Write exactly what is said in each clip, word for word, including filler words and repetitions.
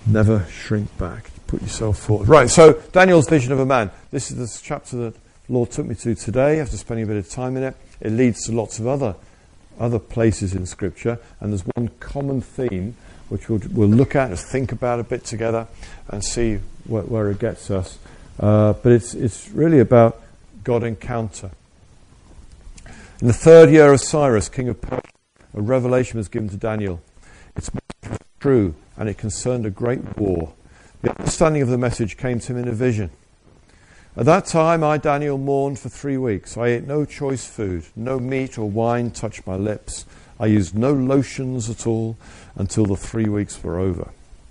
Never shrink back. Put yourself forward. Right, so Daniel's vision of a man. This is the chapter that the Lord took me to today after spending a bit of time in it. It leads to lots of other other places in Scripture, and there's one common theme which we'll, we'll look at and think about a bit together and see where, where it gets us. Uh, but it's it's really about God encounter. In the third year of Cyrus, king of Persia, a revelation was given to Daniel. Its message was true, and it concerned a great war. The understanding of the message came to him in a vision. At that time, I, Daniel, mourned for three weeks. I ate no choice food. No meat or wine touched my lips. I used no lotions at all until the three weeks were over.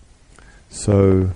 So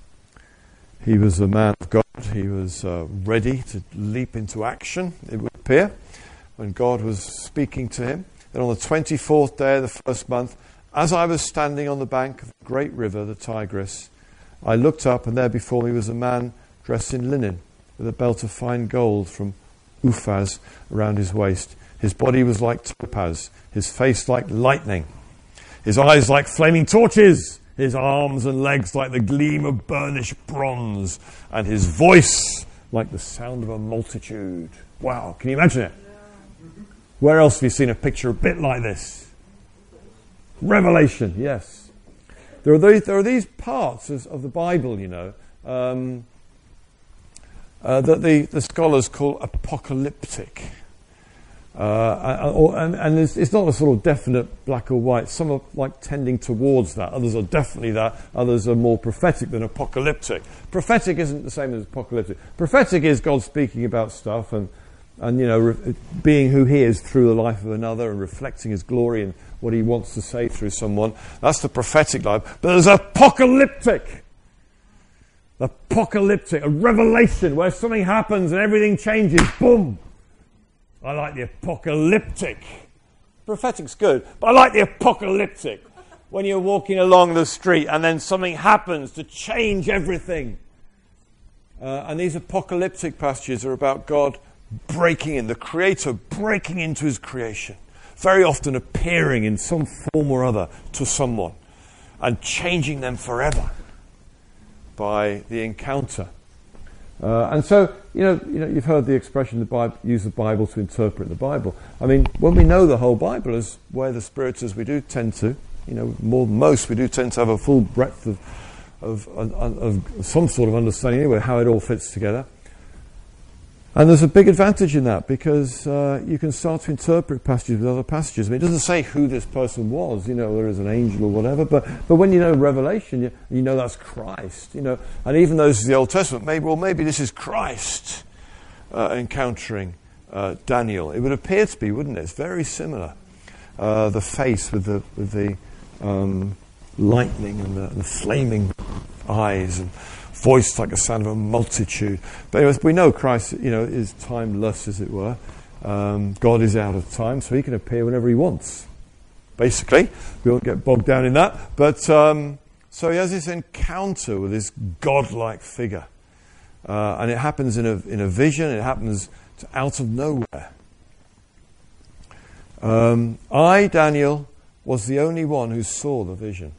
he was a man of God. He was uh, ready to leap into action, it would appear, when God was speaking to him. Then on the twenty-fourth day of the first month, as I was standing on the bank of the great river, the Tigris, I looked up, and there before me was a man dressed in linen, with a belt of fine gold from Uphaz around his waist. His body was like topaz, his face like lightning, his eyes like flaming torches, his arms and legs like the gleam of burnished bronze, and his voice like the sound of a multitude. Wow, can you imagine it? Where else have you seen a picture a bit like this? Revelation, yes. There are these, there are these parts of, of the Bible, you know, um, uh, that the, the scholars call apocalyptic. Uh, or, and and it's, it's not a sort of definite black or white. Some are like tending towards that. Others are definitely that. Others are more prophetic than apocalyptic. Prophetic isn't the same as apocalyptic. Prophetic is God speaking about stuff and, and you know, re- being who he is through the life of another and reflecting his glory and what he wants to say through someone. That's the prophetic life. But there's apocalyptic. Apocalyptic, a revelation where something happens and everything changes. Boom! I like the apocalyptic. Prophetic's good, but I like the apocalyptic. When you're walking along the street and then something happens to change everything. Uh, and these apocalyptic passages are about God breaking in, the Creator breaking into his creation. Very often appearing in some form or other to someone and changing them forever by the encounter. Uh, and so, you know, you know, you've heard the expression, the Bible, use the Bible to interpret the Bible. I mean, when we know the whole Bible is where the Spirit is, we do tend to, you know, more than most, we do tend to have a full breadth of, of, of, of some sort of understanding anyway, how it all fits together. And there's a big advantage in that because uh, you can start to interpret passages with other passages. I mean, it doesn't say who this person was, you know, there is an angel or whatever, but but when you know Revelation, you, you know that's Christ, you know. And even though this is the Old Testament, maybe well, maybe this is Christ uh, encountering uh, Daniel. It would appear to be, wouldn't it? It's very similar. Uh, the face with the with the um, lightning and the, the flaming eyes and voice like a sound of a multitude. But anyway, we know Christ, you know, is timeless, as it were. Um, God is out of time, so he can appear whenever he wants. Basically, we won't get bogged down in that. But um, so he has this encounter with this godlike figure, uh, and it happens in a in a vision. It happens to, out of nowhere. Um, I, Daniel, was the only one who saw the vision.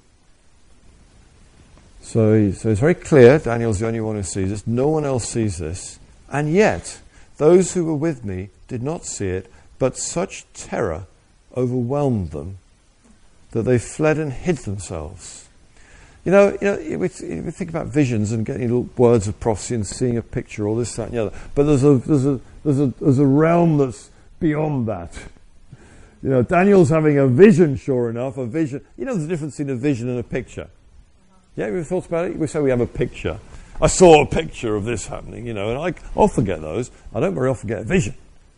So, he, so it's very clear, Daniel's the only one who sees this. No one else sees this. And yet, those who were with me did not see it, but such terror overwhelmed them that they fled and hid themselves. You know, you know, we, we think about visions and getting little words of prophecy and seeing a picture, all this, that, and the other. But there's a there's a there's a there's a realm that's beyond that. You know, Daniel's having a vision, sure enough, a vision. You know, there's a difference between a vision and a picture. Yeah, have you ever thought about it? We say we have a picture. I saw a picture of this happening, you know, and I, I'll forget those. I don't very often get a vision.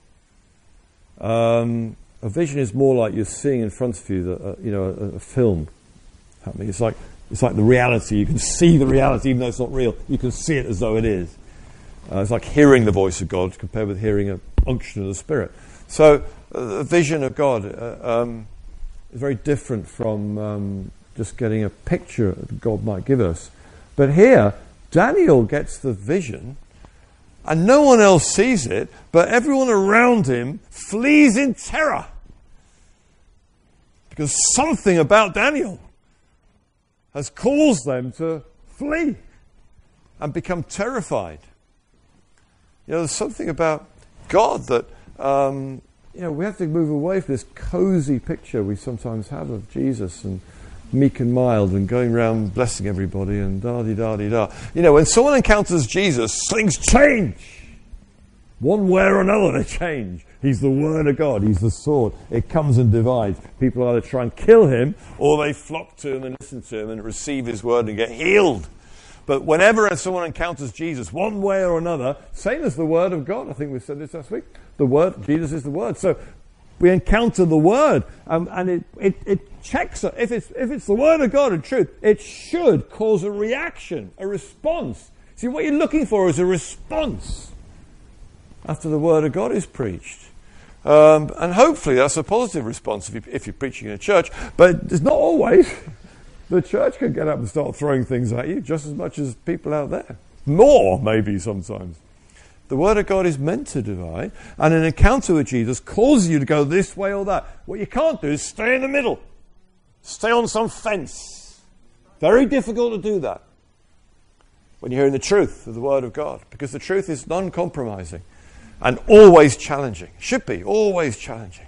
Um, a vision is more like you're seeing in front of you, the, uh, you know, a, a film happening. It's like it's like the reality. You can see the reality, even though it's not real. You can see it as though it is. Uh, it's like hearing the voice of God compared with hearing an unction of the Spirit. So, uh, the vision of God uh, um, is very different from Um, just getting a picture that God might give us. But here, Daniel gets the vision, and no one else sees it, but everyone around him flees in terror. Because something about Daniel. has caused them to flee and become terrified. You know, there's something about God that, um, you know, we have to move away from this cozy picture we sometimes have of Jesus and meek and mild and going around blessing everybody and da-di-da-di-da. You know, when someone encounters Jesus, things change. One way or another they change. He's the Word of God. He's the sword. It comes and divides. People either try and kill him or they flock to him and listen to him and receive his word and get healed. But whenever someone encounters Jesus, one way or another, same as the Word of God, I think we said this last week, the Word, Jesus is the Word. So we encounter the Word, um, and it, it, it checks it. If it's, if it's the Word of God and truth, it should cause a reaction, a response. See, what you're looking for is a response after the Word of God is preached. Um, and hopefully that's a positive response if, you, if you're preaching in a church, but it's not always. The church can get up and start throwing things at you just as much as people out there. More, maybe, sometimes. The Word of God is meant to divide, and an encounter with Jesus causes you to go this way or that. What you can't do is stay in the middle. Stay on some fence. Very difficult to do that when you're hearing the truth of the Word of God, because the truth is non-compromising and always challenging. Should be, always challenging.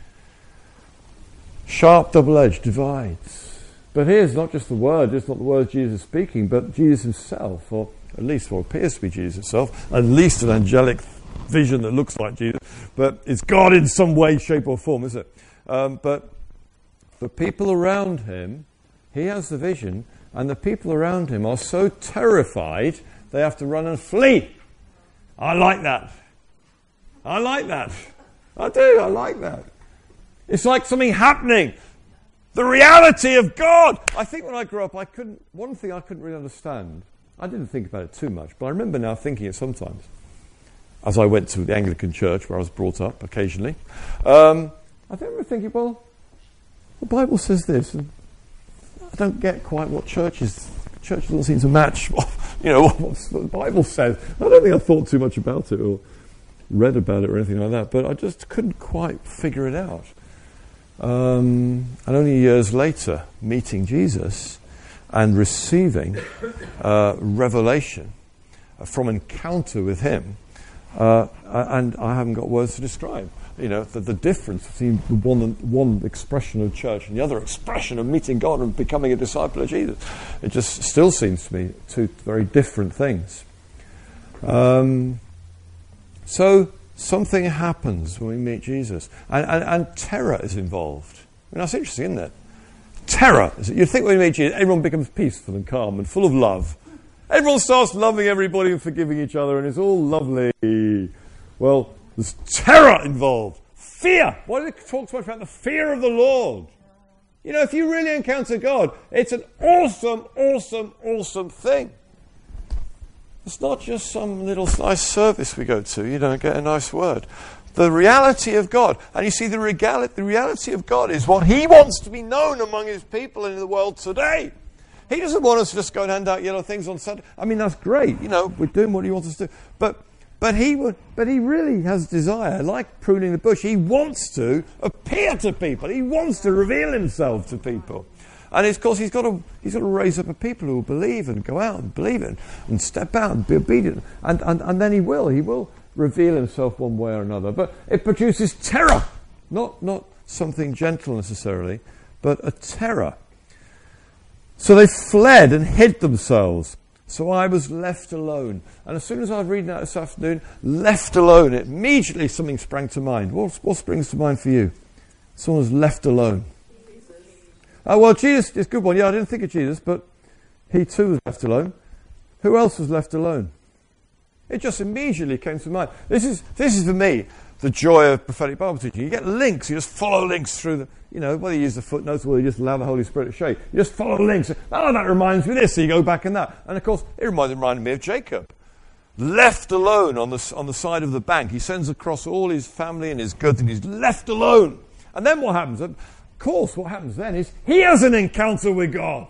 Sharp, double-edged, divides. But here's not just the Word, it's not the words Jesus is speaking, but Jesus himself, or at least what appears to be Jesus himself, at least an angelic vision that looks like Jesus, but it's God in some way, shape or form, is it? Um, but the people around him, he has the vision, and the people around him are so terrified they have to run and flee. I like that. I like that. I do, I like that. It's like something happening. The reality of God. I think when I grew up, I couldn't, one thing I couldn't really understand, I didn't think about it too much, but I remember now thinking it sometimes, as I went to the Anglican church where I was brought up occasionally. Um, I remember thinking, well, the Bible says this, and I don't get quite what church is. Church doesn't seem to match what, you know, what, what the Bible says. I don't think I thought too much about it or read about it or anything like that, but I just couldn't quite figure it out. Um, and only years later, meeting Jesus and receiving uh, revelation from encounter with him, uh, and I haven't got words to describe, you know, the, the difference between the one, one expression of church and the other expression of meeting God and becoming a disciple of Jesus. It just still seems to me two very different things. Um, so... Something happens when we meet Jesus. And, and, and terror is involved. I mean, that's interesting, isn't it? Terror. You'd think when we meet Jesus, everyone becomes peaceful and calm and full of love. Everyone starts loving everybody and forgiving each other, and it's all lovely. Well, there's terror involved. Fear. Why do they talk so much about the fear of the Lord? You know, if you really encounter God, it's an awesome, awesome, awesome thing. It's not just some little nice service we go to. You don't get a nice word. The reality of God. And you see, the, regali- the reality of God is what he wants to be known among his people in the world today. He doesn't want us to just go and hand out yellow things on Sunday. I mean, that's great. You know, we're doing what he wants us to do. But but he would, but he really has desire, like pruning the bush. He wants to appear to people. He wants to reveal himself to people. And of course, he's got to he's got to raise up a people who will believe and go out and believe it and step out and be obedient. And, and, and then he will. He will reveal himself one way or another. But it produces terror. Not, not something gentle necessarily, but a terror. So they fled and hid themselves. So I was left alone. And as soon as I was reading that this afternoon, left alone, immediately something sprang to mind. What, what springs to mind for you? Someone was left alone. Oh, well, Jesus is a good one. Yeah, I didn't think of Jesus, but he too was left alone. Who else was left alone? It just immediately came to mind. This is, this is for me, the joy of prophetic Bible teaching. You get links. You just follow links through the, you know, whether you use the footnotes or whether you just allow the Holy Spirit to show you. You just follow links. Oh, that reminds me of this. So you go back in that. And, of course, it reminded, reminded me of Jacob. Left alone on the, on the side of the bank. He sends across all his family and his goods, and he's left alone. And then what happens? Of course, what happens then is he has an encounter with God.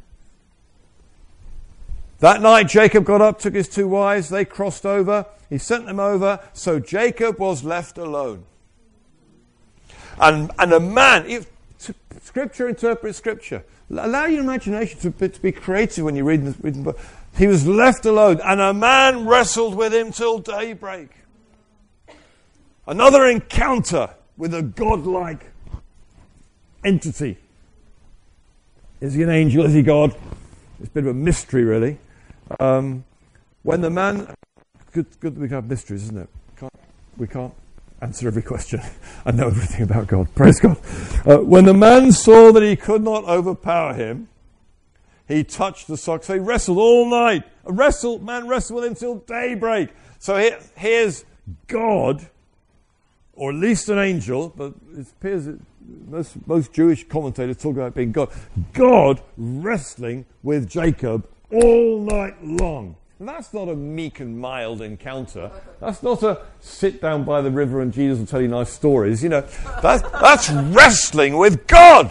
That night, Jacob got up, took his two wives, they crossed over, he sent them over, so Jacob was left alone. And and a man, if, Scripture interprets Scripture. Allow your imagination to be, to be creative when you're reading the, reading the book. He was left alone, and a man wrestled with him till daybreak. Another encounter with a godlike entity. Is he an angel? Is he God? It's a bit of a mystery, really. Um, when the man... Good, good that we can have mysteries, isn't it? Can't, we can't answer every question and know everything about God. Praise God. Uh, when the man saw that he could not overpower him, he touched the sock. So he wrestled all night. A wrestle, man wrestled with him till daybreak. So here, here's God, or at least an angel, but it appears that most, most Jewish commentators talk about being God. God wrestling with Jacob all night long. And that's not a meek and mild encounter. That's not a sit down by the river and Jesus will tell you nice stories. You know, that's, that's wrestling with God.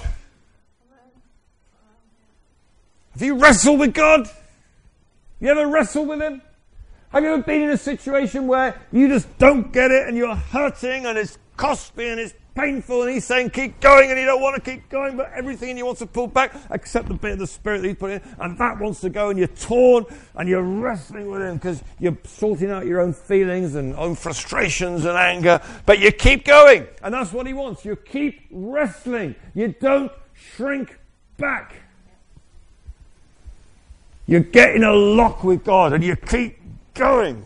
Have you wrestled with God? You ever wrestled with him? Have you ever been in a situation where you just don't get it and you're hurting and it's costly and it's painful and he's saying keep going and you don't want to keep going, but everything in you wants to pull back except the bit of the Spirit that he's put in, and that wants to go, and you're torn and you're wrestling with him because you're sorting out your own feelings and own frustrations and anger, but you keep going, and that's what he wants. You keep wrestling. You don't shrink back. You get in a lock with God and you keep going.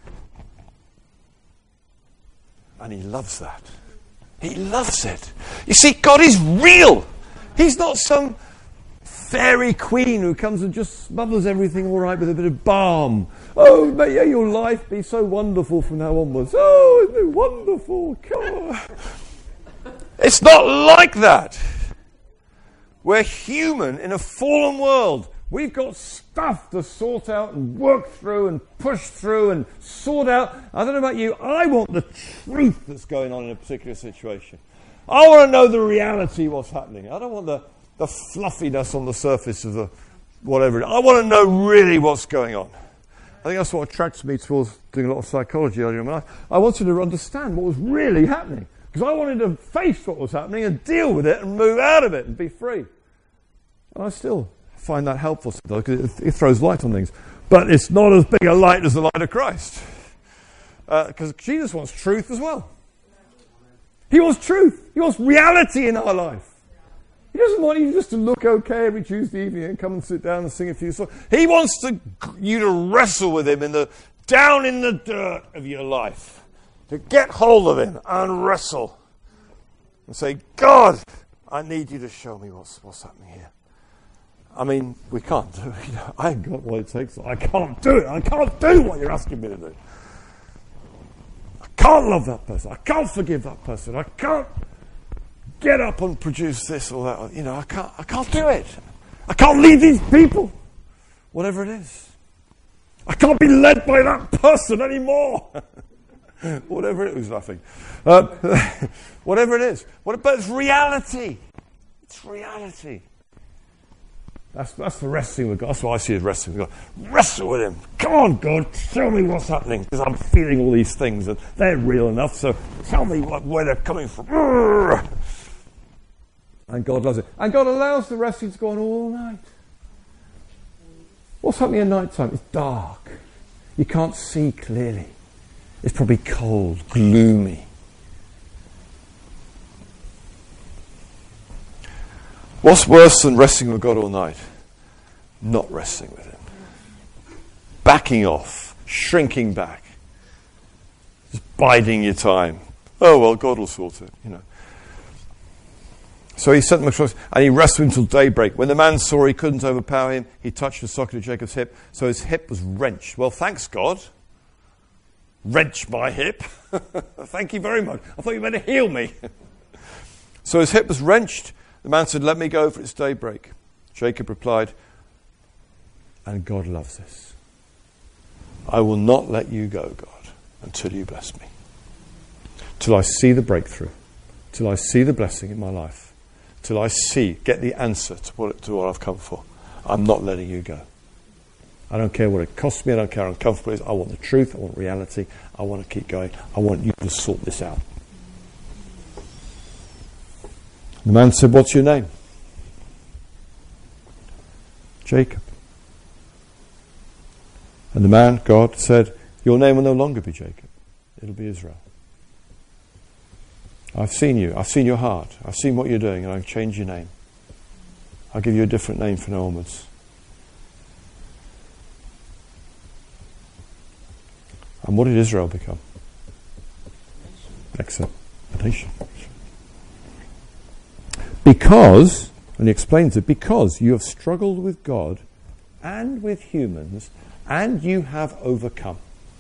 And he loves that. He loves it. You see, God is real. He's not some fairy queen who comes and just smothers everything all right with a bit of balm. Oh, may your life be so wonderful from now onwards. Oh, isn't it wonderful? Come on. It's not like that. We're human in a fallen world. We've got stuff to sort out and work through and push through and sort out. I don't know about you. I want the truth that's going on in a particular situation. I want to know the reality of what's happening. I don't want the, the fluffiness on the surface of the whatever. I want to know really what's going on. I think that's what attracted me towards doing a lot of psychology earlier in my life. I wanted to understand what was really happening, because I wanted to face what was happening and deal with it and move out of it and be free. And I still find that helpful because it, it throws light on things. But it's not as big a light as the light of Christ. Because uh, Jesus wants truth as well. He wants truth. He wants reality in our life. He doesn't want you just to look okay every Tuesday evening and come and sit down and sing a few songs. He wants to, you to wrestle with him in the down in the dirt of your life. To get hold of him and wrestle. And say, God, I need you to show me what's, what's happening here. I mean, we can't do it. You know, I ain't got what it takes. I can't do it. I can't do what you're asking me to do. I can't love that person. I can't forgive that person. I can't get up and produce this or that. You know, I can't. I can't do it. I can't lead these people. Whatever it is. I can't be led by that person anymore. Whatever it is. Who's laughing? Uh, whatever it is. What, but it's reality. It's reality. That's, that's the wrestling with God. That's what I see as wrestling with God. Wrestle with him. Come on, God, show me what's happening, because I'm feeling all these things and they're real enough, so tell me what, where they're coming from. And God loves it. And God allows the wrestling to go on all night. What's happening at night time? It's dark. You can't see clearly. It's probably cold, gloomy. What's worse than wrestling with God all night? Not wrestling with him. Backing off, shrinking back. Just biding your time. Oh, well, God will sort it, you know. So he sent them across, and he wrestled until daybreak. When the man saw he couldn't overpower him, he touched the socket of Jacob's hip, so his hip was wrenched. Well, thanks, God. Wrench my hip. Thank you very much. I thought you meant to heal me. So his hip was wrenched. The man said, let me go, for it's daybreak. Jacob replied, and God loves this. I will not let you go, God, until you bless me. Till I see the breakthrough. Till I see the blessing in my life. Till I see, get the answer to what, to what I've come for. I'm not letting you go. I don't care what it costs me. I don't care how uncomfortable it is. I want the truth. I want reality. I want to keep going. I want you to sort this out. The man said, "What's your name?" "Jacob." And the man, God, said, "Your name will no longer be Jacob. It'll be Israel. I've seen you. I've seen your heart. I've seen what you're doing, and I've changed your name. I'll give you a different name from now onwards." And what did Israel become? Except a nation. Because, and he explains it, because you have struggled with God and with humans, and you have overcome.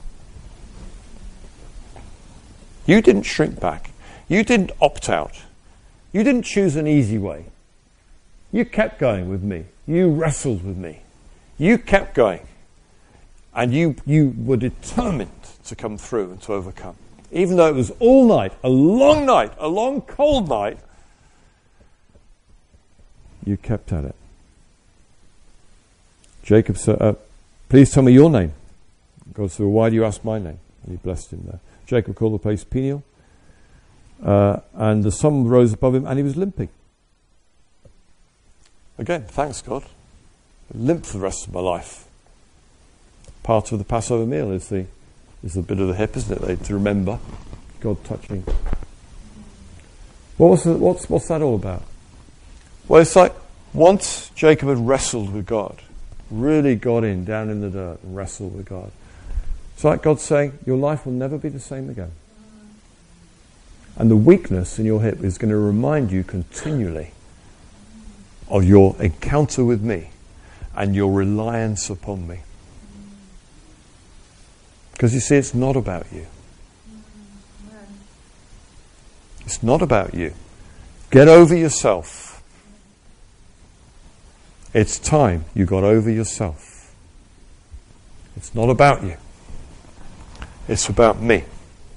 You didn't shrink back. You didn't opt out. You didn't choose an easy way. You kept going with me. You wrestled with me. You kept going. And you, you were determined to come through and to overcome. Even though it was all night, a long night, a long cold night, you kept at it. Jacob said, uh, "Please tell me your name." God said, "Well, why do you ask my name?" And he blessed him there. Jacob called the place Peniel. Uh, and the sun rose above him and he was limping. Again, thanks God. Limp for the rest of my life. Part of the Passover meal is the is the bit of the hip, isn't it? They, to remember God touching. What was the, what's what's that all about? Well, it's like once Jacob had wrestled with God, really got in down in the dirt and wrestled with God. It's like God saying, your life will never be the same again. And the weakness in your hip is going to remind you continually of your encounter with me and your reliance upon me. Because you see, it's not about you. It's not about you. Get over yourself. It's time you got over yourself. It's not about you. It's about me.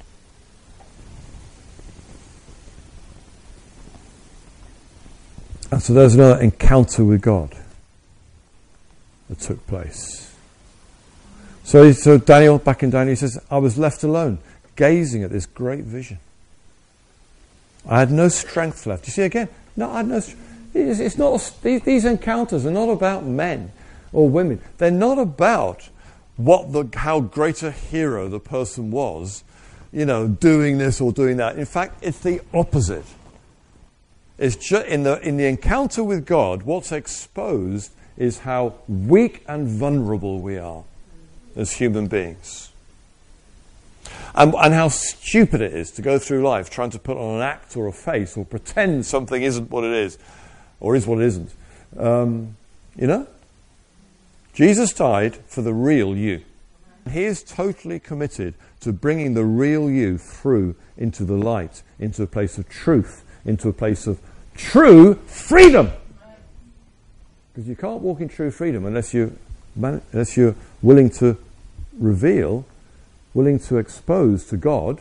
And so there's another encounter with God that took place. So, so Daniel, back in Daniel, he says, I was left alone, gazing at this great vision. I had no strength left. You see, again, no, I had no strength. It's, it's not, these, these encounters are not about men or women. They're not about what the how great a hero the person was, you know, doing this or doing that. In fact, it's the opposite. It's ju- in the in the encounter with God, what's exposed is how weak and vulnerable we are as human beings. And, and how stupid it is to go through life trying to put on an act or a face or pretend something isn't what it is, or is what it isn't. Um, you know? Jesus died for the real you. He is totally committed to bringing the real you through into the light, into a place of truth, into a place of true freedom. Because you can't walk in true freedom unless you unless you're willing to reveal, willing to expose to God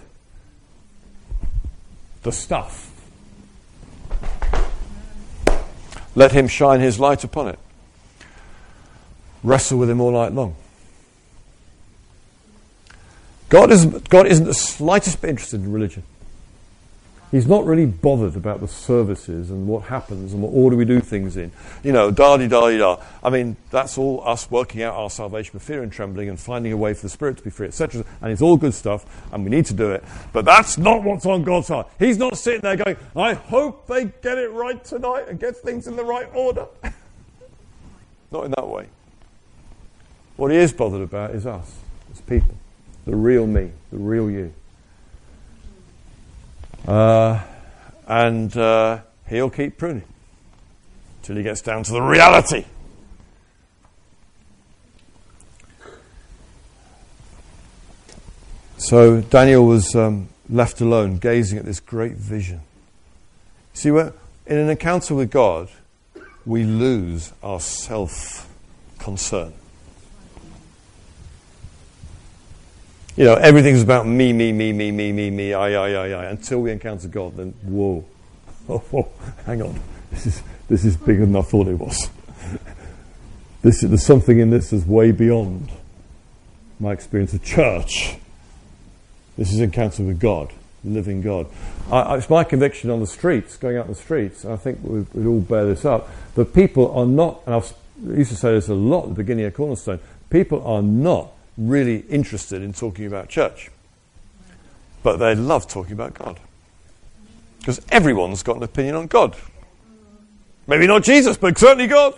the stuff. Let him shine his light upon it. Wrestle with him all night long. God isn't, God isn't the slightest bit interested in religion. He's not really bothered about the services and what happens and what order we do things in. You know, da-di-da-di-da. I mean, that's all us working out our salvation with fear and trembling and finding a way for the Spirit to be free, et cetera. And it's all good stuff, and we need to do it. But that's not what's on God's heart. He's not sitting there going, I hope they get it right tonight and get things in the right order. Not in that way. What he is bothered about is us, as people. The real me, the real you. Uh, and uh, he'll keep pruning till he gets down to the reality. So Daniel was um, left alone, gazing at this great vision. See, we're, in an encounter with God, we lose our self-concern. You know, everything's about me, me, me, me, me, me, me, I, I, I, I. Until we encounter God, then whoa, oh, oh, hang on, this is this is bigger than I thought it was. This there's something in this that's way beyond my experience of church. This is encounter with God. living God. I, it's my conviction on the streets, going out on the streets, and I think we would all bear this up, that people are not, and I've, I used to say this a lot at the beginning of Cornerstone, people are not really interested in talking about church. But they love talking about God. Because everyone's got an opinion on God. Maybe not Jesus, but certainly God.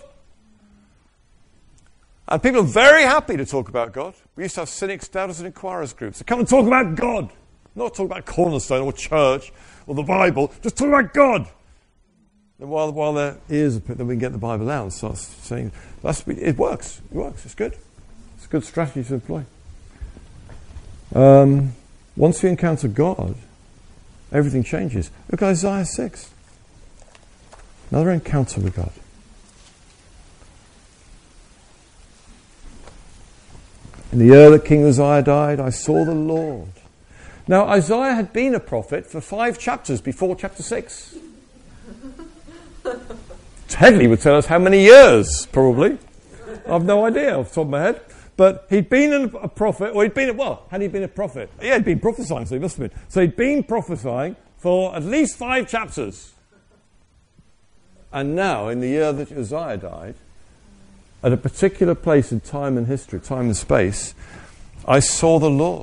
And people are very happy to talk about God. We used to have cynics, doubters, and inquirers groups. They come and talk about God. Not talk about Cornerstone or church or the Bible. Just talk about God. And while, while their ears are put, then we can get the Bible out and start saying, that's, it works. It works. It's good. It's a good strategy to employ. Um, once we encounter God, everything changes. Look at Isaiah six. Another encounter with God. In the year that King Uzziah died, I saw the Lord. Now, Isaiah had been a prophet for five chapters before chapter six. Headley would tell us how many years, probably. I've no idea off the top of my head. But he'd been a prophet, or he'd been, well, had he been a prophet? Yeah, he'd been prophesying, so he must have been. So he'd been prophesying for at least five chapters. And now, in the year that Uzziah died, at a particular place in time and history, time and space, I saw the Lord.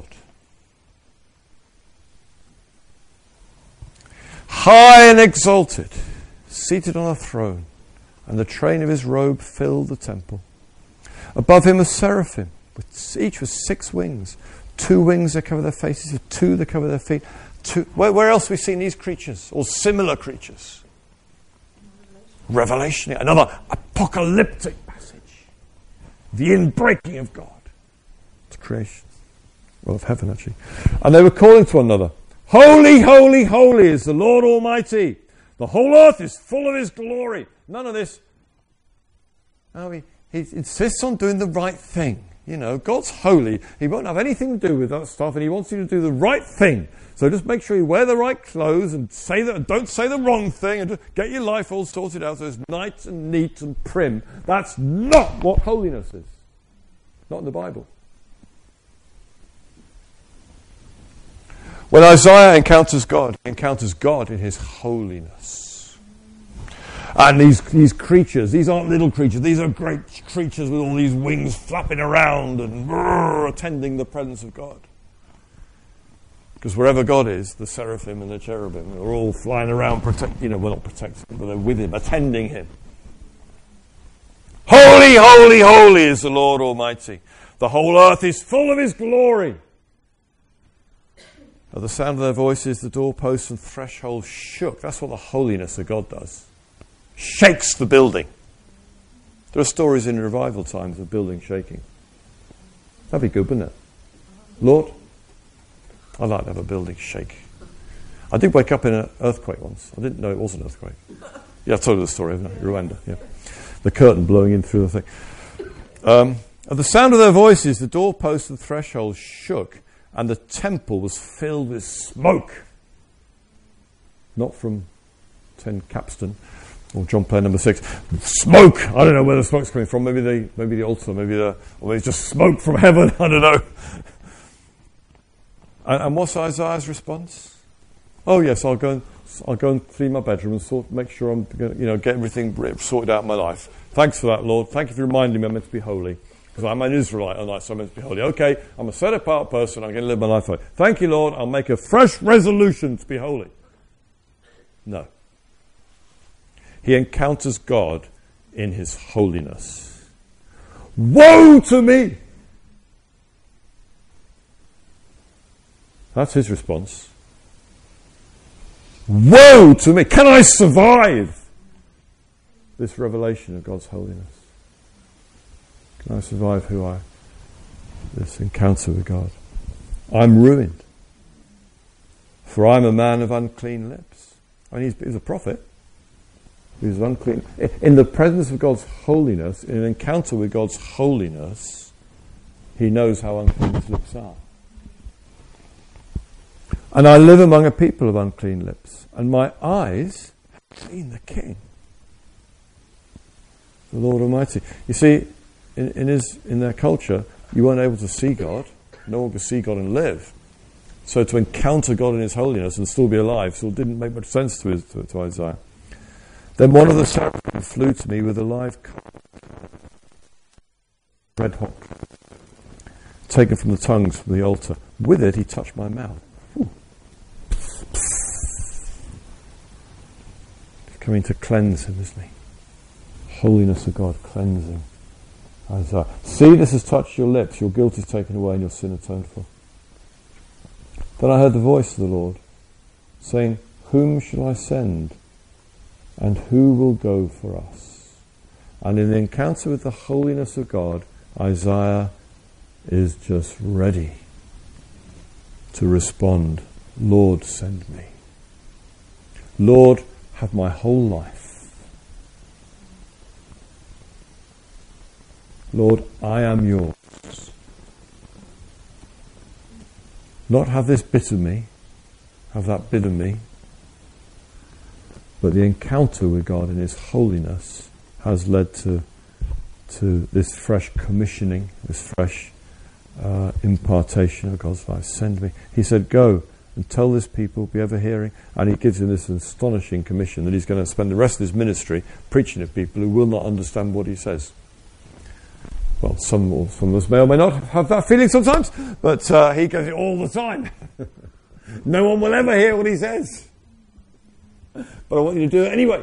High and exalted, seated on a throne, and the train of his robe filled the temple. Above him was seraphim, with each with six wings. Two wings that cover their faces, two that cover their feet. Two, where, where else have we seen these creatures, or similar creatures? Revelation, another apocalyptic passage. The inbreaking of God to creation. Well, of heaven, actually. And they were calling to one another, Holy, holy, holy is the Lord Almighty. The whole earth is full of his glory. None of this. Oh, he, he insists on doing the right thing. You know, God's holy. He won't have anything to do with that stuff, and he wants you to do the right thing. So just make sure you wear the right clothes and say that, don't say the wrong thing, and just get your life all sorted out so it's nice and neat and prim. That's not what holiness is. Not in the Bible. When Isaiah encounters God, he encounters God in his holiness. And these, these creatures, these aren't little creatures, these are great creatures with all these wings flapping around and brrr, attending the presence of God. Because wherever God is, the seraphim and the cherubim are all flying around, protect, you know, well, not protecting, but they're with him, attending him. Holy, holy, holy is the Lord Almighty. The whole earth is full of his glory. At the sound of their voices, the doorposts and thresholds shook. That's what the holiness of God does. Shakes the building. There are stories in revival times of buildings shaking. That'd be good, wouldn't it? Lord, I'd like to have a building shake. I did wake up in an earthquake once. I didn't know it was an earthquake. Yeah, I've told you the story, haven't I? Rwanda, yeah. The curtain blowing in through the thing. Um, at the sound of their voices, the doorposts and thresholds shook, and the temple was filled with smoke. Not from ten Capstan or John Player number six. Smoke! I don't know where the smoke's coming from. Maybe the maybe the altar, maybe the or maybe it's just smoke from heaven. I don't know. and, and what's Isaiah's response? Oh yes, I'll go and I'll go and clean my bedroom and sort make sure I'm gonna, you know, get everything sorted out in my life. Thanks for that, Lord. Thank you for reminding me I'm meant to be holy. Because I'm an Israelite, and so I'm meant to be holy. Okay, I'm a set-apart person, I'm going to live my life holy. Thank you, Lord, I'll make a fresh resolution to be holy. No. He encounters God in his holiness. Woe to me! That's his response. Woe to me! Can I survive this revelation of God's holiness? Can I survive who I, this encounter with God? I'm ruined. For I'm a man of unclean lips. I mean, he's, he's a prophet. He's unclean. In the presence of God's holiness, in an encounter with God's holiness, he knows how unclean his lips are. And I live among a people of unclean lips, and my eyes have seen the King, the Lord Almighty. You see, In, in, his, in their culture, you weren't able to see God. No one could see God and live. So to encounter God in his holiness and still be alive still didn't make much sense to, his, to, to Isaiah. Then one of the seraphim flew to me with a live coal, red hot, taken from the tongues from the altar. With it he touched my mouth. Ooh. He's coming to cleanse him, isn't he? Holiness of God, cleansing. Isaiah. See, this has touched your lips, your guilt is taken away and your sin atoned for. Then I heard the voice of the Lord, saying, whom shall I send? And who will go for us? And in the encounter with the holiness of God, Isaiah is just ready to respond, Lord, send me. Lord, have my whole life. Lord, I am yours. Not have this bit of me, have that bit of me, but the encounter with God in his holiness has led to to this fresh commissioning, this fresh uh, impartation of God's life. Send me. He said, go and tell this people, be ever hearing. And he gives him this astonishing commission that he's going to spend the rest of his ministry preaching to people who will not understand what he says. Well, some, will, some of us may or may not have that feeling sometimes, but uh, he goes it all the time. No one will ever hear what he says. But I want you to do it anyway.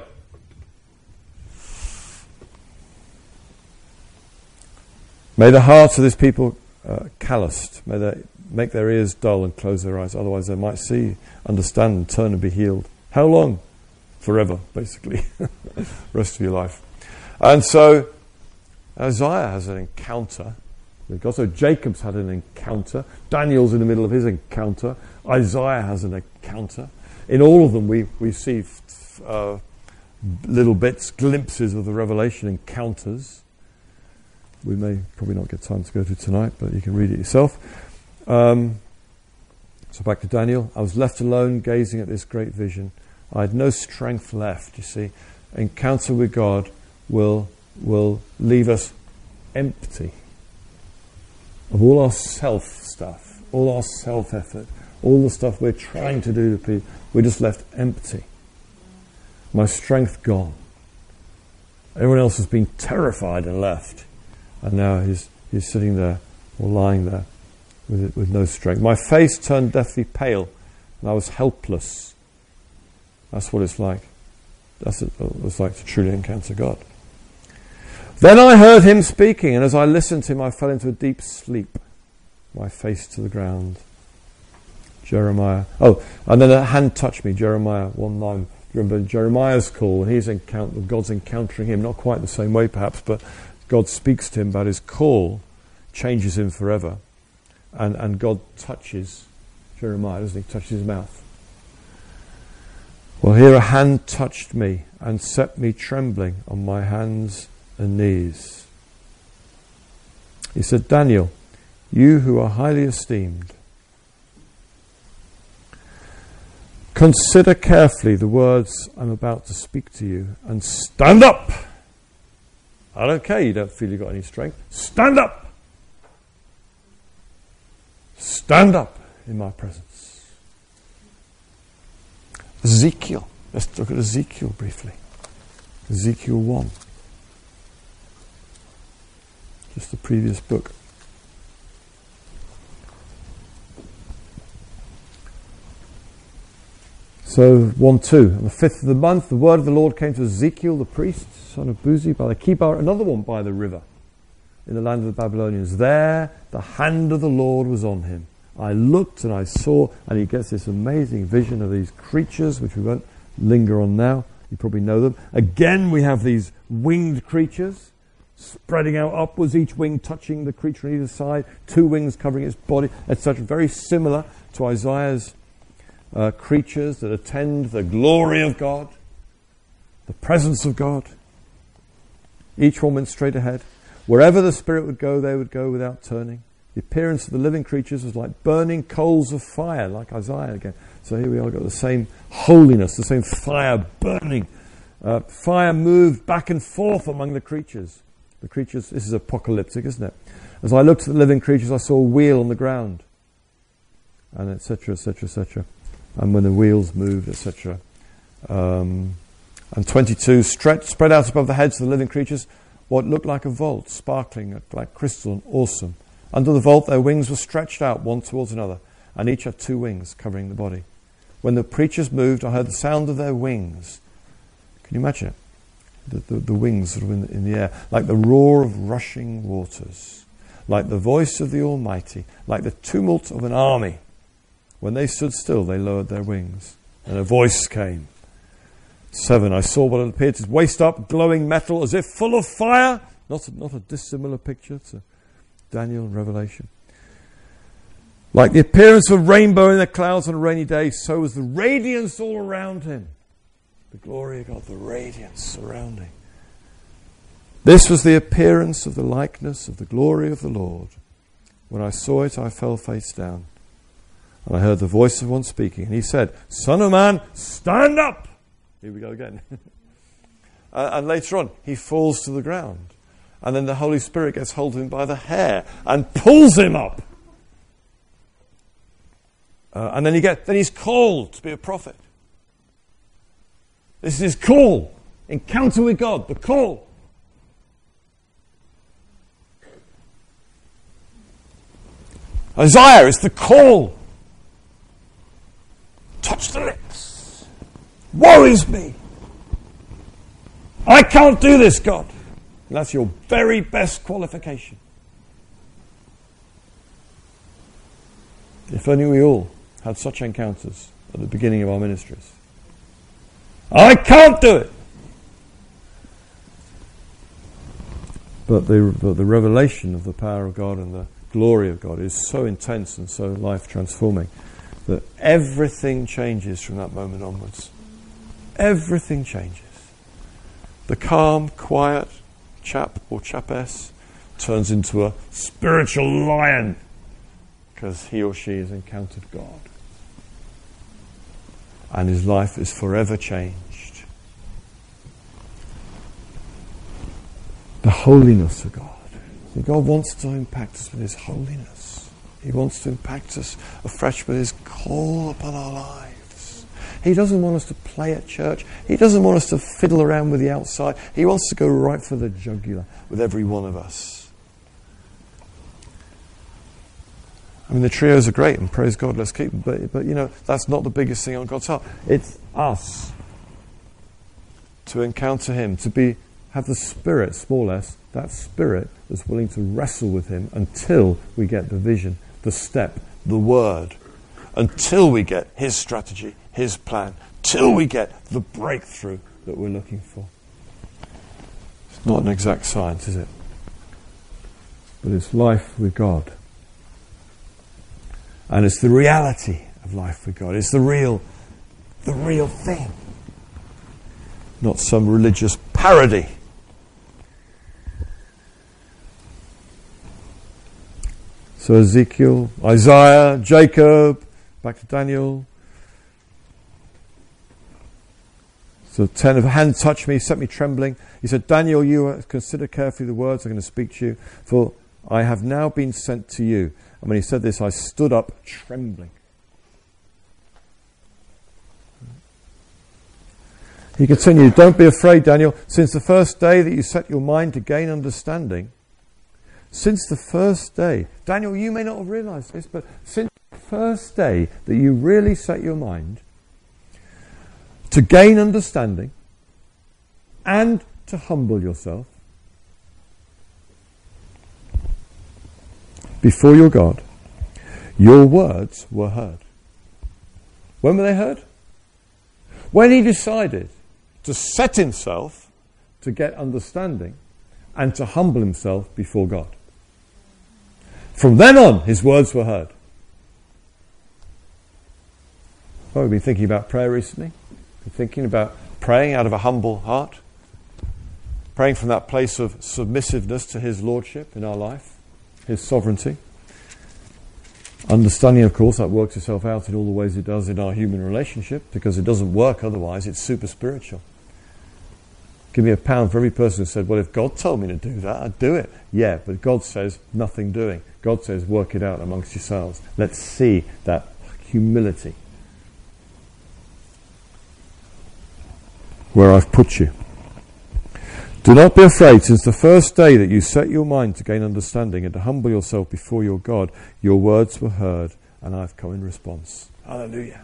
May the hearts of this people uh, calloused. May they make their ears dull and close their eyes. Otherwise they might see, understand, and turn and be healed. How long? Forever, basically. Rest of your life. And so Isaiah has an encounter with God. So Jacob's had an encounter. Daniel's in the middle of his encounter. Isaiah has an encounter. In all of them we, we see uh, little bits, glimpses of the revelation encounters. We may probably not get time to go to tonight, but you can read it yourself. Um, so back to Daniel. I was left alone gazing at this great vision. I had no strength left, you see. Encounter with God will, will leave us empty of all our self stuff, all our self-effort, all the stuff we're trying to do to people. We're just left empty. My strength gone. Everyone else has been terrified and left. And now he's he's sitting there or lying there with it, with no strength. My face turned deathly pale, and I was helpless. That's what it's like. That's what it's like to truly encounter God. Then I heard him speaking, and as I listened to him, I fell into a deep sleep, my face to the ground. Jeremiah. Oh, and then a hand touched me. Jeremiah one nine. Remember Jeremiah's call, and he's encounter. God's encountering him, not quite the same way perhaps, but God speaks to him about his call, changes him forever. And, and God touches Jeremiah, doesn't he? Touches his mouth. Well, here a hand touched me and set me trembling on my hands and knees. He said, Daniel, you who are highly esteemed, consider carefully the words I'm about to speak to you and stand up. I don't care, you don't feel you've got any strength. Stand up! Stand up in my presence. Ezekiel. Let's look at Ezekiel briefly. Ezekiel one. Just the previous book. So, one two. On the fifth of the month, the word of the Lord came to Ezekiel, the priest, son of Buzi, by the Kibar, another one by the river, in the land of the Babylonians. There, the hand of the Lord was on him. I looked and I saw, and he gets this amazing vision of these creatures, which we won't linger on now. You probably know them. Again, we have these winged creatures, spreading out upwards, each wing touching the creature on either side, two wings covering its body, et cetera. Very similar to Isaiah's Uh, creatures that attend the glory of God, the presence of God. Each one went straight ahead. Wherever the Spirit would go, they would go without turning. The appearance of the living creatures was like burning coals of fire, like Isaiah again. So here we are, got the same holiness, the same fire burning. Uh, fire moved back and forth among the creatures. The creatures, this is apocalyptic, isn't it? As I looked at the living creatures, I saw a wheel on the ground. and et cetera, et cetera, et cetera. And when the wheels moved, et cetera. Um, and twenty-two, stretched, spread out above the heads of the living creatures, what looked like a vault, sparkling like crystal and awesome. Under the vault, their wings were stretched out one towards another, and each had two wings covering the body. When the creatures moved, I heard the sound of their wings. Can you imagine it? The, the, the wings sort of in the, in the air, like the roar of rushing waters, like the voice of the Almighty, like the tumult of an army. When they stood still, they lowered their wings, and a voice came. Seven, I saw what appeared to waist up, glowing metal, as if full of fire. Not a, not a dissimilar picture to Daniel and Revelation. Like the appearance of a rainbow in the clouds on a rainy day, so was the radiance all around him. The glory of God, the radiance surrounding. This was the appearance of the likeness of the glory of the Lord. When I saw it, I fell face down. And I heard the voice of one speaking, and he said, Son of man, stand up! Here we go again. uh, and later on, he falls to the ground. And then the Holy Spirit gets hold of him by the hair and pulls him up. Uh, and then he get, then he's called to be a prophet. This is his call. Encounter with God, the call. Isaiah is the call. Touch the lips. Woe is me. I can't do this, God. And that's your very best qualification. If only we all had such encounters at the beginning of our ministries. I can't do it. But the, but the revelation of the power of God and the glory of God is so intense and so life-transforming that everything changes from that moment onwards. Everything changes. The calm, quiet chap or chapess turns into a spiritual lion because he or she has encountered God. And his life is forever changed. The holiness of God. God wants to impact us with his holiness. He wants to impact us afresh with his call upon our lives. He doesn't want us to play at church. He doesn't want us to fiddle around with the outside. He wants to go right for the jugular with every one of us. I mean, the trios are great, and praise God, let's keep them. But, but, you know, that's not the biggest thing on God's heart. It's us to encounter him, to be have the Spirit, small s, that Spirit that's willing to wrestle with him until we get the vision, the step, the word, until we get his strategy, his plan, till we get the breakthrough that we're looking for. It's not an exact science, is it? But it's life with God. And it's the reality of life with God. It's the real, the real thing. Not some religious parody. So Ezekiel, Isaiah, Jacob, back to Daniel. So ten of a hand touched me, set me trembling. He said, Daniel, you consider carefully the words I'm going to speak to you, for I have now been sent to you. And when he said this, I stood up trembling. He continued, don't be afraid, Daniel. Since the first day that you set your mind to gain understanding, since the first day, Daniel, you may not have realized this, but since the first day that you really set your mind to gain understanding and to humble yourself before your God, your words were heard. When were they heard? When he decided to set himself to get understanding and to humble himself before God. From then on, his words were heard. Well, we've been thinking about prayer recently. Been thinking about praying out of a humble heart. Praying from that place of submissiveness to his lordship in our life. His sovereignty. Understanding, of course, that works itself out in all the ways it does in our human relationship, because it doesn't work otherwise. It's super spiritual. Give me a pound for every person who said, well, if God told me to do that, I'd do it. Yeah, but God says nothing doing. God says work it out amongst yourselves. Let's see that humility. Where I've put you. Do not be afraid, since the first day that you set your mind to gain understanding and to humble yourself before your God, your words were heard, and I've come in response. Hallelujah.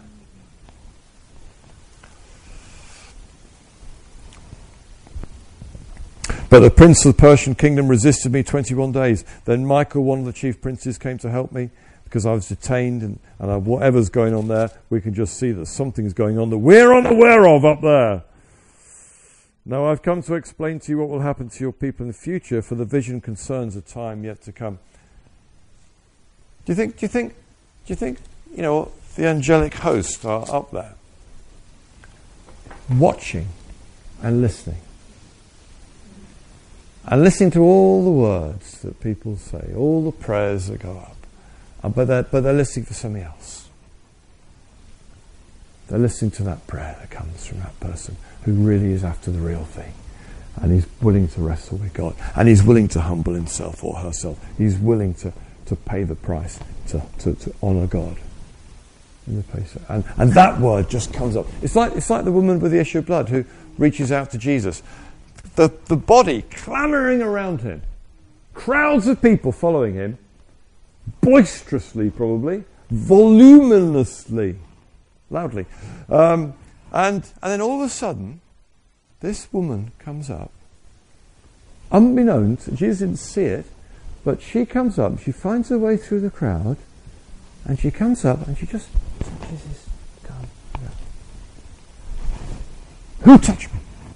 But the prince of the Persian kingdom resisted me twenty-one days. Then Michael, one of the chief princes, came to help me, because I was detained, and, and I, whatever's going on there, we can just see that something's going on that we're unaware of up there. Now I've come to explain to you what will happen to your people in the future, for the vision concerns a time yet to come. Do you think, do you think, do you think, you know, the angelic hosts are up there, watching and listening? And listening to all the words that people say, all the prayers that go up. Uh, but, they're, but they're listening for something else. They're listening to that prayer that comes from that person who really is after the real thing. And he's willing to wrestle with God. And he's willing to humble himself or herself. He's willing to, to pay the price to, to, to honour God. In the place. And, and that word just comes up. It's like, it's like the woman with the issue of blood who reaches out to Jesus. The, the body clamouring around him. Crowds of people following him. Boisterously, probably. Voluminously. Loudly. Um, and, and then all of a sudden, this woman comes up. Unbeknownst, Jesus didn't see it, but she comes up, she finds her way through the crowd, and she comes up and she just, Jesus, come. Who touched me?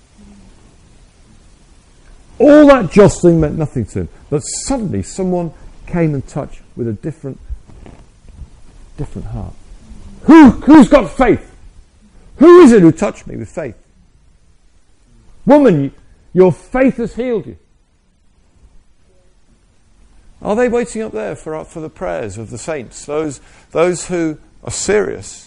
All that jostling meant nothing to him, but suddenly someone came and touched with a different, different heart. Who, who's got faith? Who is it who touched me with faith? Woman, your faith has healed you. Are they waiting up there for for the prayers of the saints? Those those who are serious.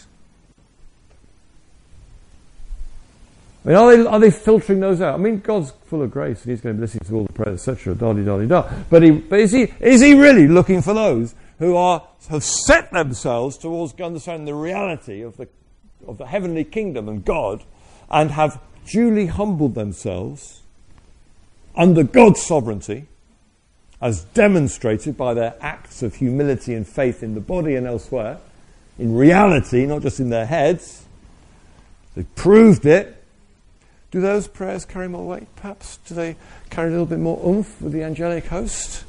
I mean, are they are they filtering those out? I mean, God's full of grace, and He's going to be listening to all the prayers, et cetera. Da di da di da. But he, but is he is he really looking for those who are have set themselves towards understanding the reality of the of the heavenly kingdom and God, and have duly humbled themselves under God's sovereignty, as demonstrated by their acts of humility and faith in the body and elsewhere, in reality, not just in their heads? They've proved it. Do those prayers carry more weight, perhaps? Do they carry a little bit more oomph with the angelic host?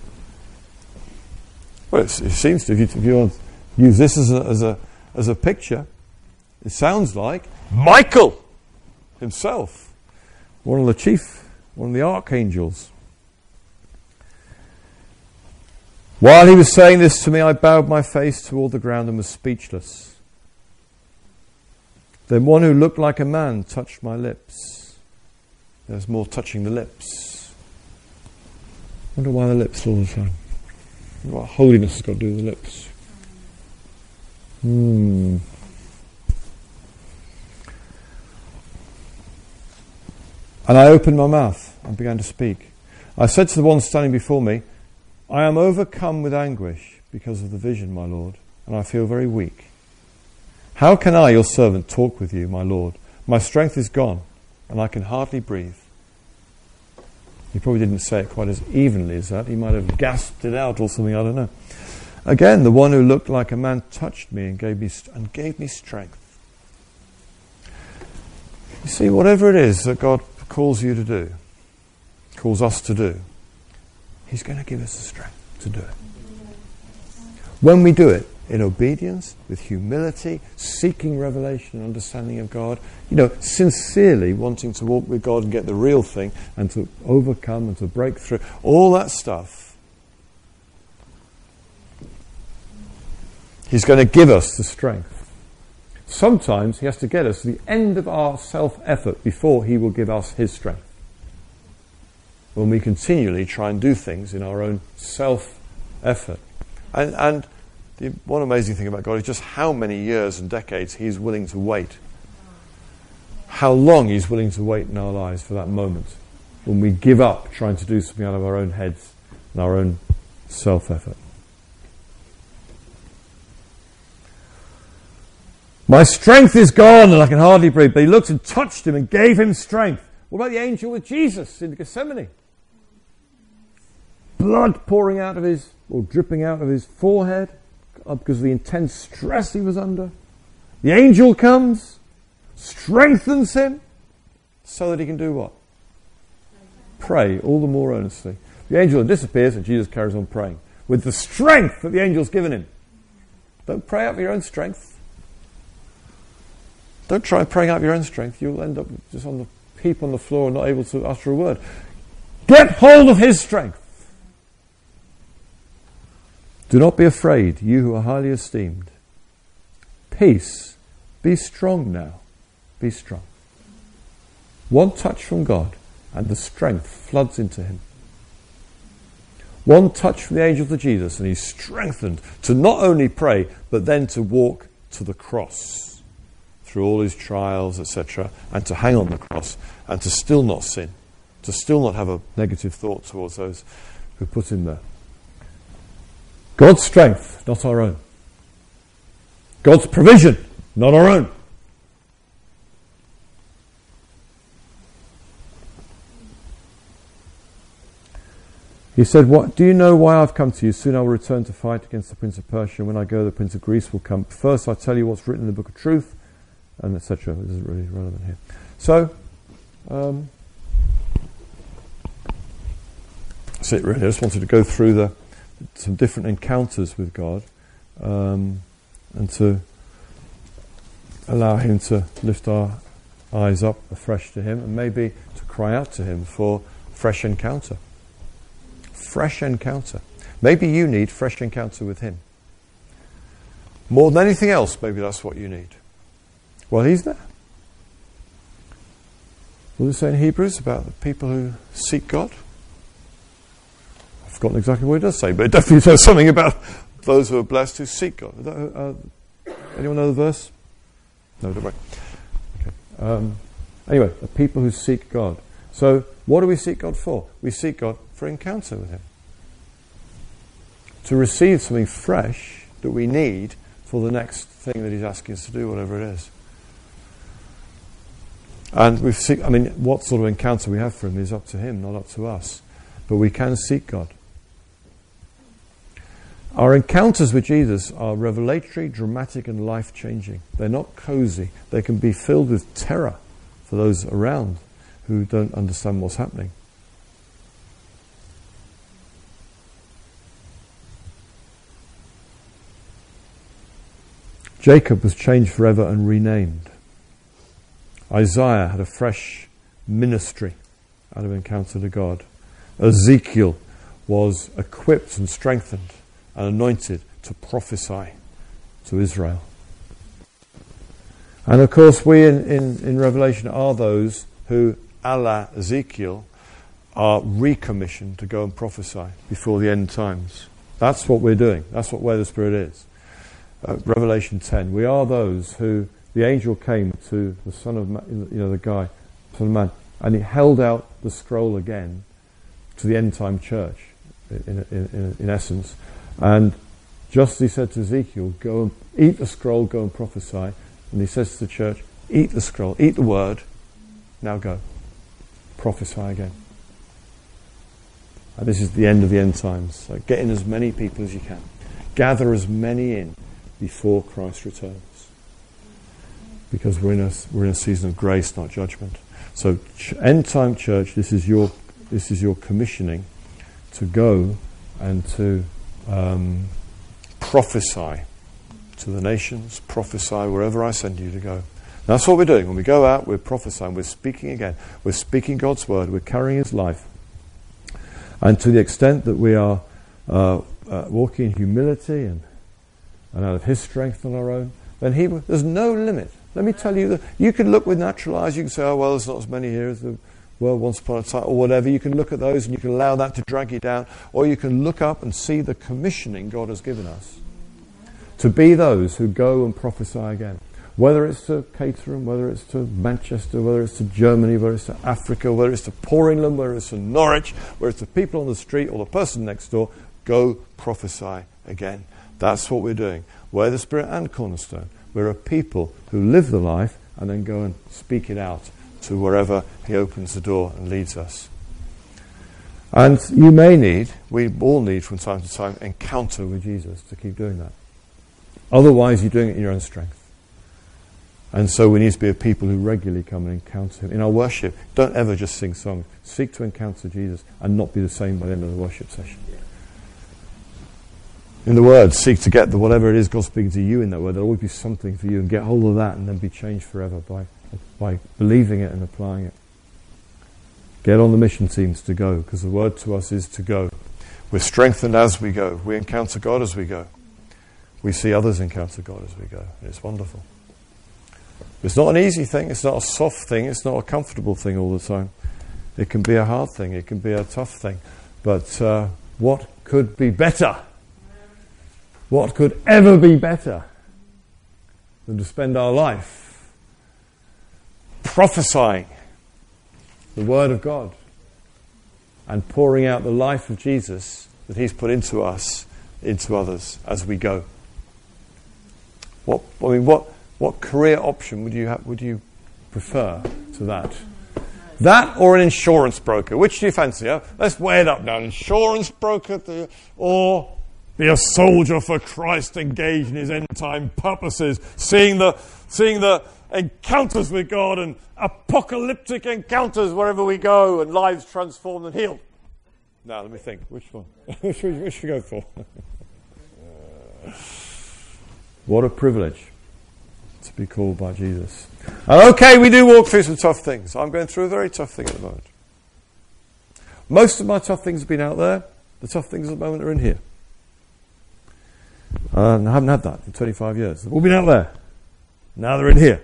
Well, it, it seems to. If you, if you want to use this as a, as a as a picture, it sounds like Michael himself, one of the chief, one of the archangels. While he was saying this to me, I bowed my face toward the ground and was speechless. Then one who looked like a man touched my lips. There's more touching the lips. I wonder why the lips all the time. I wonder what holiness has got to do with the lips. Hmm. And I opened my mouth and began to speak. I said to the one standing before me, I am overcome with anguish because of the vision, my Lord, and I feel very weak. How can I, your servant, talk with you, my Lord? My strength is gone, and I can hardly breathe. He probably didn't say it quite as evenly as that. He might have gasped it out or something, I don't know. Again, the one who looked like a man touched me and gave me st- and gave me strength. You see, whatever it is that God calls you to do, calls us to do, He's going to give us the strength to do it. When we do it in obedience, with humility, seeking revelation and understanding of God, you know, sincerely wanting to walk with God and get the real thing and to overcome and to break through, all that stuff, He's going to give us the strength. Sometimes He has to get us to the end of our self-effort before He will give us His strength. When we continually try and do things in our own self-effort. And, and the one amazing thing about God is just how many years and decades He's willing to wait. How long He's willing to wait in our lives for that moment when we give up trying to do something out of our own heads and our own self-effort. My strength is gone and I can hardly breathe. But he looked and touched him and gave him strength. What about the angel with Jesus in Gethsemane? Blood pouring out of his, or dripping out of his forehead because of the intense stress he was under. The angel comes, strengthens him, so that he can do what? Pray all the more earnestly. The angel disappears and Jesus carries on praying with the strength that the angel's given him. Don't pray out of your own strength. Don't try praying out of your own strength. You'll end up just on the heap on the floor and not able to utter a word. Get hold of his strength. Do not be afraid, you who are highly esteemed. Peace. Be strong now. Be strong. One touch from God and the strength floods into him. One touch from the angel to Jesus and he's strengthened to not only pray but then to walk to the cross through all his trials, et cetera, and to hang on the cross and to still not sin, to still not have a negative thought towards those who put him there. God's strength, not our own. God's provision, not our own. He said, "What do you know why I've come to you? Soon I will return to fight against the Prince of Persia. When I go, the Prince of Greece will come. First I'll tell you what's written in the book of truth," and et cetera. This isn't really relevant here. So, um, that's it really. I just wanted to go through the some different encounters with God, um, and to allow him to lift our eyes up afresh to him, and maybe to cry out to him for fresh encounter. Fresh encounter. Maybe you need fresh encounter with him. More than anything else, maybe that's what you need. Well, he's there. What does it say in Hebrews about the people who seek God? I've forgotten exactly what it does say, but it definitely says something about those who are blessed who seek God. Uh, anyone know the verse? No, don't worry. Okay. Um, anyway, the people who seek God. So, what do we seek God for? We seek God for encounter with him. To receive something fresh that we need for the next thing that he's asking us to do, whatever it is. And we seek, I mean, what sort of encounter we have for him is up to him, not up to us. But we can seek God. Our encounters with Jesus are revelatory, dramatic, and life-changing. They're not cozy. They can be filled with terror for those around who don't understand what's happening. Jacob was changed forever and renamed. Isaiah had a fresh ministry out of encounter to God. Ezekiel was equipped and strengthened and anointed to prophesy to Israel. And of course we in, in, in Revelation are those who, a la Ezekiel, are recommissioned to go and prophesy before the end times. That's what we're doing. That's what where the Spirit is. Uh, Revelation ten. We are those who the angel came to the son of man, you know, the guy, son of man, and he held out the scroll again to the end time church, in, in, in, in essence. And just as he said to Ezekiel, go and eat the scroll, go and prophesy. And he says to the church, eat the scroll, eat the word, now go. Prophesy again. And this is the end of the end times. So get in as many people as you can. Gather as many in before Christ returns. Because we're in a, we're in a season of grace, not judgment. So ch- end time church, this is your this is your commissioning to go and to um, prophesy to the nations, prophesy wherever I send you to go. That's what we're doing. When we go out, we're prophesying, we're speaking again. We're speaking God's word, we're carrying his life. And to the extent that we are uh, uh, walking in humility and, and out of his strength on our own, then he, there's no limit. Let me tell you that you can look with natural eyes, you can say, oh, well, there's not as many here as there were once upon a time, or whatever. You can look at those and you can allow that to drag you down, or you can look up and see the commissioning God has given us to be those who go and prophesy again. Whether it's to Caterham, whether it's to Manchester, whether it's to Germany, whether it's to Africa, whether it's to Poor England, whether it's to Norwich, whether it's to people on the street or the person next door, go prophesy again. That's what we're doing. Where the Spirit and Cornerstone. We're a people who live the life and then go and speak it out to wherever he opens the door and leads us. And you may need, we all need from time to time, encounter with Jesus to keep doing that. Otherwise, you're doing it in your own strength. And so we need to be a people who regularly come and encounter him. In our worship, don't ever just sing songs. Seek to encounter Jesus and not be the same by the end of the worship session. In the Word, seek to get the whatever it is God's speaking to you in that Word. There'll always be something for you, and get hold of that and then be changed forever by, by believing it and applying it. Get on the mission teams to go, because the word to us is to go. We're strengthened as we go. We encounter God as we go. We see others encounter God as we go. And it's wonderful. It's not an easy thing. It's not a soft thing. It's not a comfortable thing all the time. It can be a hard thing. It can be a tough thing. But uh, what could be better? What could ever be better than to spend our life prophesying the Word of God and pouring out the life of Jesus that he's put into us, into others as we go? What I mean, what what career option would you have, would you prefer to that? That or an insurance broker? Which do you fancy? Huh? Let's weigh it up now. An insurance broker to, or be a soldier for Christ, engaged in his end time purposes, seeing the seeing the encounters with God and apocalyptic encounters wherever we go, and lives transformed and healed. Now, let me think. Which one? which, which, which should we go for? uh, what a privilege to be called by Jesus. And okay, we do walk through some tough things. I'm going through a very tough thing at the moment. Most of my tough things have been out there. The tough things at the moment are in here. Uh, and I haven't had that in twenty-five years. They've all been out there. Now they're in here.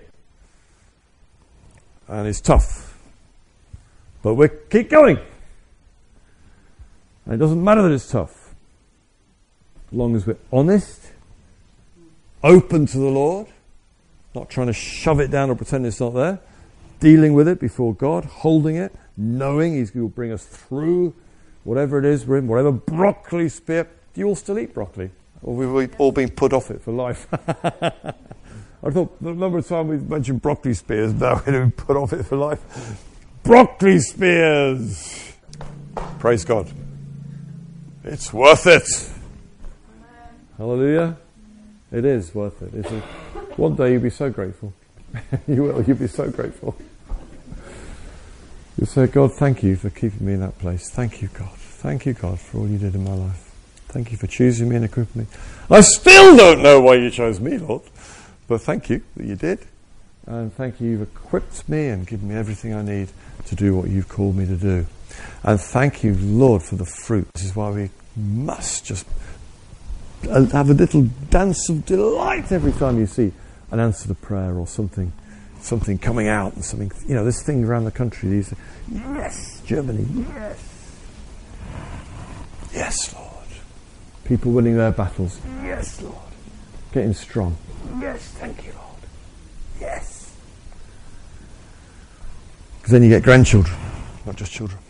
And it's tough. But we keep going. And it doesn't matter that it's tough. As long as we're honest, open to the Lord, not trying to shove it down or pretend it's not there, dealing with it before God, holding it, knowing he's going to bring us through whatever it is we're in, whatever broccoli spear. Do you all still eat broccoli? Or have we all been put off it for life? I thought the number of times we've mentioned broccoli spears, now we're going to be put off it for life. Broccoli spears! Praise God. It's worth it. Hallelujah. It is worth it. It's a, one day you'll be so grateful. You will. You'll be so grateful. You'll say, God, thank you for keeping me in that place. Thank you, God. Thank you, God, for all you did in my life. Thank you for choosing me and equipping me. I still don't know why you chose me, Lord. But thank you that you did. And thank you you've equipped me and given me everything I need to do what you've called me to do. And thank you, Lord, for the fruit. This is why we must just have a little dance of delight every time you see an answer to prayer or something something coming out and something, you know, this thing around the country. These, yes, Germany, yes. Yes, Lord. People winning their battles. Yes, Lord. Getting strong. Yes, thank you, Lord. Yes. Because then you get grandchildren, not just children.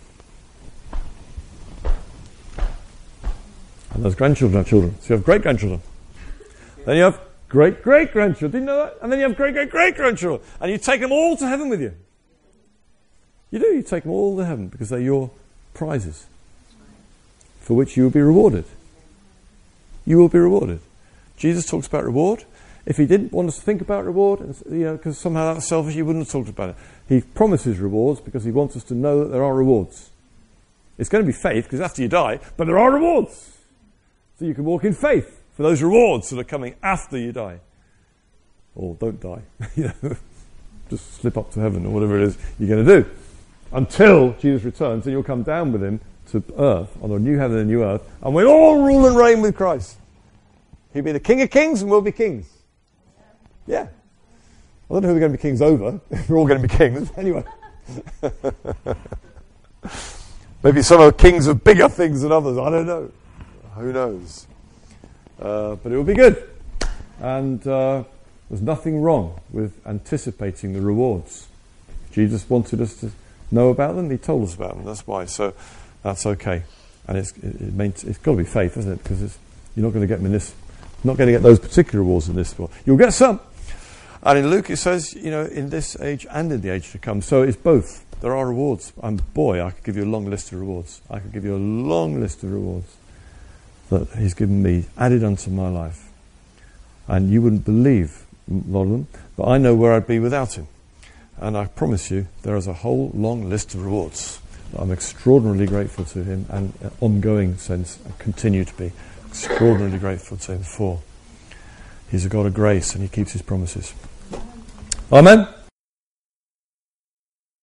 And those grandchildren have children. So you have great-grandchildren. Then you have great-great-grandchildren. Didn't you know that? And then you have great-great-great-grandchildren. And you take them all to heaven with you. You do. You take them all to heaven because they're your prizes for which you will be rewarded. You will be rewarded. Jesus talks about reward. If he didn't want us to think about reward, you know, because somehow that's selfish, he wouldn't have talked about it. He promises rewards because he wants us to know that there are rewards. It's going to be faith because after you die, but there are rewards. So you can walk in faith for those rewards that are coming after you die. Or don't die. You know, just slip up to heaven or whatever it is you're going to do. Until Jesus returns and you'll come down with him to earth, on a new heaven and a new earth, and we'll all rule and reign with Christ. He'll be the King of Kings and we'll be kings. Yeah. I don't know who we're going to be kings over. We're all going to be kings. Anyway. Maybe some are kings of bigger things than others. I don't know. Who knows? Uh, but it will be good. And uh, there's nothing wrong with anticipating the rewards. Jesus wanted us to know about them. He told us about them. That's why. So that's okay. And it's it, it means, it's got to be faith, isn't it? Because it's, you're not going to get munis- Not going to get those particular rewards in this world. You'll get some. And in Luke it says, you know, in this age and in the age to come. So it's both. There are rewards. And boy, I could give you a long list of rewards. I could give you a long list of rewards that he's given me, added unto my life. And you wouldn't believe a lot of them, but I know where I'd be without him. And I promise you, there is a whole long list of rewards. I'm extraordinarily grateful to him, and in an ongoing sense, I continue to be extraordinarily grateful to him for. He's a God of grace, and he keeps his promises. Amen.